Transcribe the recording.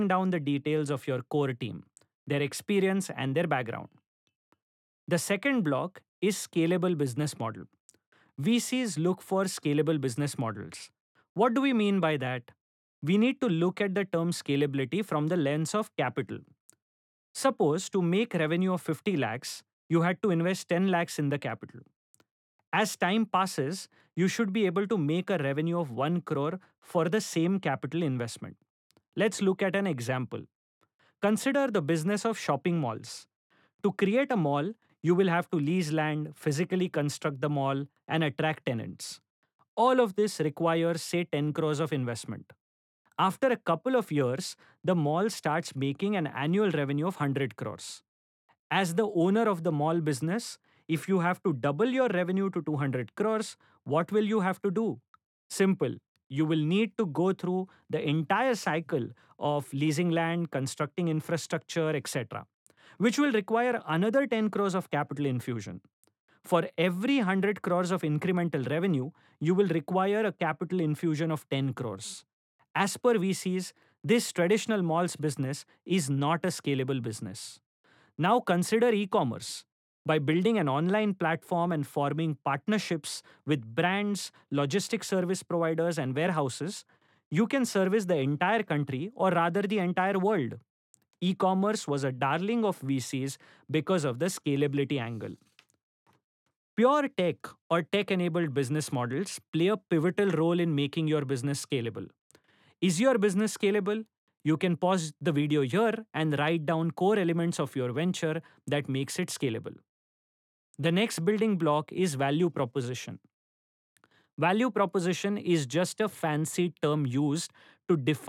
down the details of your core team, their experience, and their background. The second block is scalable business model. VCs look for scalable business models. What do we mean by that? We need to look at the term scalability from the lens of capital. Suppose to make revenue of 50 lakhs, you had to invest 10 lakhs in the capital. As time passes, you should be able to make a revenue of 1 crore for the same capital investment. Let's look at an example. Consider the business of shopping malls. To create a mall, you will have to lease land, physically construct the mall, and attract tenants. All of this requires, say, 10 crores of investment. After a couple of years, the mall starts making an annual revenue of 100 crores. As the owner of the mall business, if you have to double your revenue to 200 crores, what will you have to do? Simple. You will need to go through the entire cycle of leasing land, constructing infrastructure, etc., which will require another 10 crores of capital infusion. For every 100 crores of incremental revenue, you will require a capital infusion of 10 crores. As per VCs, this traditional malls business is not a scalable business. Now consider e commerce. By building an online platform and forming partnerships with brands, logistic service providers, and warehouses, you can service the entire country or rather the entire world. E commerce was a darling of VCs because of the scalability angle. Pure tech or tech enabled business models play a pivotal role in making your business scalable. Is your business scalable? You can pause the video here and write down core elements of your venture that makes it scalable. The next building block is value proposition. Value proposition is just a fancy term used to define